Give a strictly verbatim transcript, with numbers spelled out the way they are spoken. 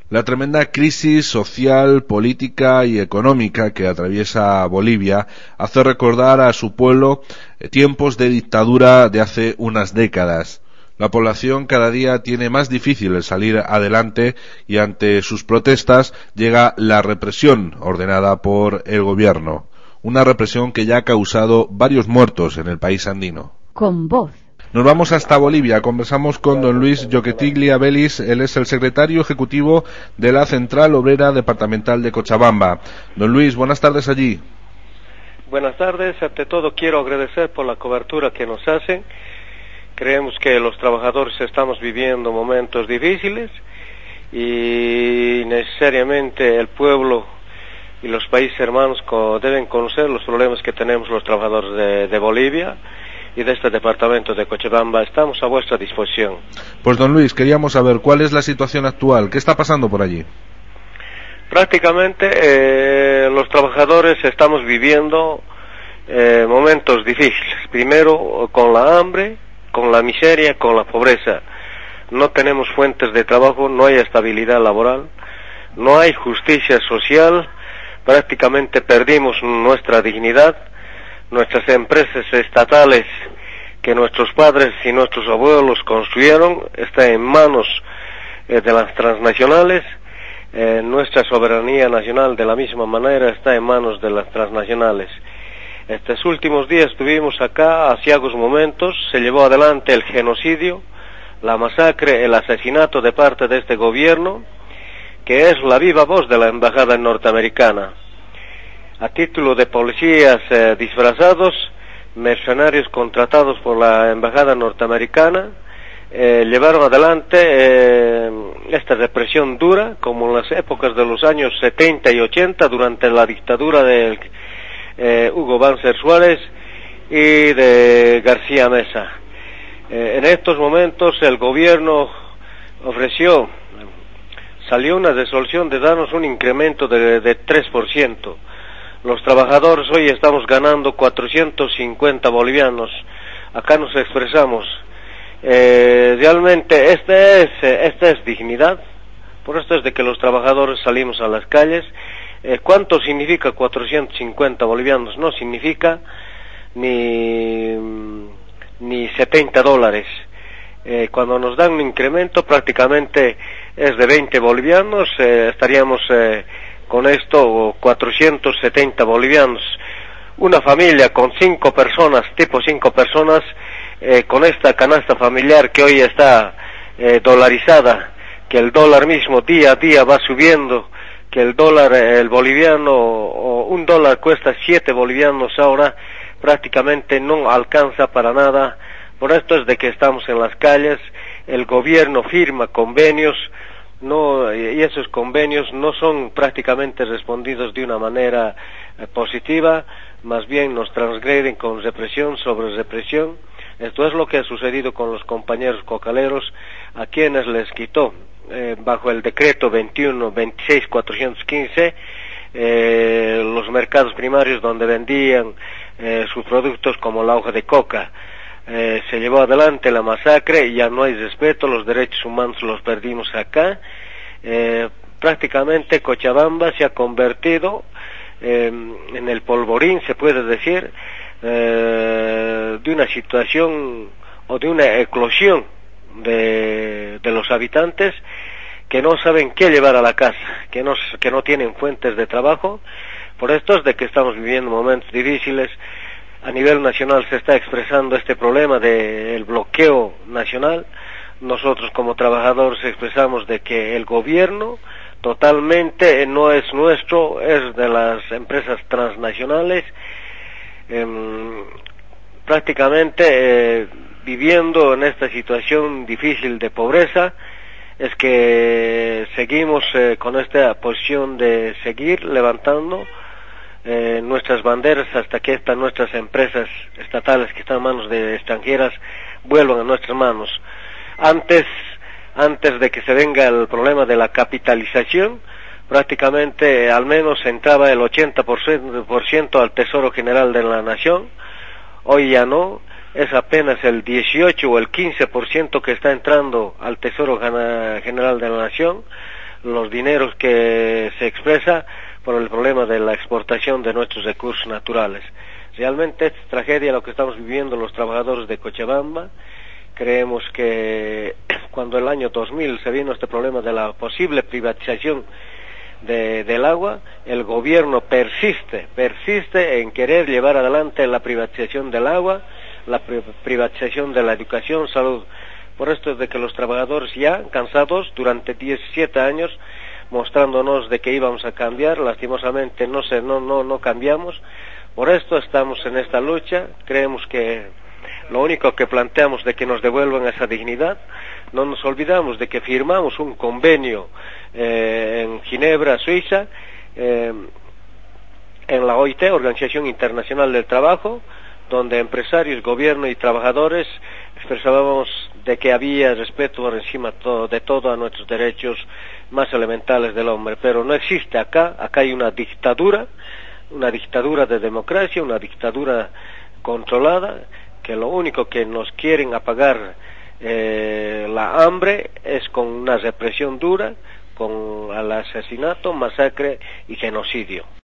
La tremenda crisis social, política y económica que atraviesa Bolivia hace recordar a su pueblo tiempos de dictadura de hace unas décadas. La población cada día tiene más difícil el salir adelante y ante sus protestas llega la represión ordenada por el gobierno. Una represión que ya ha causado varios muertos en el país andino. Con voz. Nos vamos hasta Bolivia, conversamos con don Luis Yoquetiglia Vélez, él es el secretario ejecutivo de la Central Obrera Departamental de Cochabamba. Don Luis, buenas tardes allí. Buenas tardes, ante todo quiero agradecer por la cobertura que nos hacen. Creemos que los trabajadores estamos viviendo momentos difíciles y necesariamente el pueblo y los países hermanos deben conocer los problemas que tenemos los trabajadores de, de Bolivia y de este departamento de Cochabamba. Estamos a vuestra disposición. Pues don Luis, queríamos saber cuál es la situación actual, ¿qué está pasando por allí? Prácticamente eh, los trabajadores estamos viviendo eh, momentos difíciles. Primero con la hambre, con la miseria, con la pobreza. No tenemos fuentes de trabajo, no hay estabilidad laboral, no hay justicia social, prácticamente perdimos nuestra dignidad. Nuestras empresas estatales que nuestros padres y nuestros abuelos construyeron están en manos eh, de las transnacionales. Eh, nuestra soberanía nacional de la misma manera está en manos de las transnacionales. Estos últimos días estuvimos acá, hace algunos momentos, se llevó adelante el genocidio, la masacre, el asesinato de parte de este gobierno, que es la viva voz de la embajada norteamericana. A título de policías eh, disfrazados, mercenarios contratados por la embajada norteamericana, eh, llevaron adelante eh, esta represión dura, como en las épocas de los años setenta y ochenta, durante la dictadura de eh, Hugo Banzer Suárez y de García Mesa. Eh, en estos momentos el gobierno ofreció, salió una resolución de darnos un incremento de, de tres por ciento. Los trabajadores hoy estamos ganando cuatrocientos cincuenta bolivianos. Acá nos expresamos. Eh, realmente esta es, esta es dignidad. Por esto es de que los trabajadores salimos a las calles. Eh, ¿Cuánto significa cuatrocientos cincuenta bolivianos? No significa ni, ni setenta dólares. Eh, cuando nos dan un incremento prácticamente es de veinte bolivianos, eh, estaríamos... Eh, con esto cuatrocientos setenta bolivianos. Una familia con cinco personas, tipo cinco personas, eh, con esta canasta familiar que hoy está eh, dolarizada, que el dólar mismo día a día va subiendo, que el dólar, el boliviano, o un dólar cuesta siete bolivianos ahora, prácticamente no alcanza para nada. Por esto es de que estamos en las calles, el gobierno firma convenios, no, y esos convenios no son prácticamente respondidos de una manera eh, positiva, más bien nos transgreden con represión sobre represión. Esto es lo que ha sucedido con los compañeros cocaleros, a quienes les quitó, eh, bajo el decreto veintiuno veintiséis cuatrocientos quince, eh, los mercados primarios donde vendían eh, sus productos como la hoja de coca. Eh, se llevó adelante la masacre y ya no hay respeto, los derechos humanos los perdimos acá. Eh, prácticamente Cochabamba se ha convertido eh, en el polvorín, se puede decir, eh, de una situación o de una eclosión de, de los habitantes que no saben qué llevar a la casa, que no, que no tienen fuentes de trabajo. Por esto es de que estamos viviendo momentos difíciles. A nivel nacional se está expresando este problema del bloqueo nacional. Nosotros como trabajadores expresamos de que el gobierno totalmente no es nuestro, es de las empresas transnacionales. Eh, prácticamente eh, viviendo en esta situación difícil de pobreza, es que seguimos eh, con esta posición de seguir levantando Eh, nuestras banderas hasta que estas nuestras empresas estatales que están en manos de extranjeras vuelvan a nuestras manos. Antes, antes de que se venga el problema de la capitalización, prácticamente al menos entraba el ochenta por ciento al Tesoro General de la Nación. Hoy ya no, es apenas el dieciocho o el quince por ciento que está entrando al Tesoro General de la Nación. los dineros que se expresa por el problema de la exportación de nuestros recursos naturales. Realmente es tragedia lo que estamos viviendo los trabajadores de Cochabamba. Creemos que cuando el año dos mil se vino este problema de la posible privatización de, del agua, el gobierno persiste, persiste en querer llevar adelante la privatización del agua, la pri privatización de la educación, salud. Por esto es de que los trabajadores ya cansados durante diecisiete años mostrándonos de que íbamos a cambiar, lastimosamente no se, no, no, no cambiamos. Por esto estamos en esta lucha. Creemos que lo único que planteamos de que nos devuelvan esa dignidad. No nos olvidamos de que firmamos un convenio eh, en Ginebra, Suiza, eh, en la O I T, Organización Internacional del Trabajo, donde empresarios, gobierno y trabajadores expresábamos de que había respeto por encima todo, de todo a nuestros derechos más elementales del hombre, pero no existe acá. Acá hay una dictadura, una dictadura de democracia, una dictadura controlada, que lo único que nos quieren apagar eh, la hambre es con una represión dura, con el asesinato, masacre y genocidio.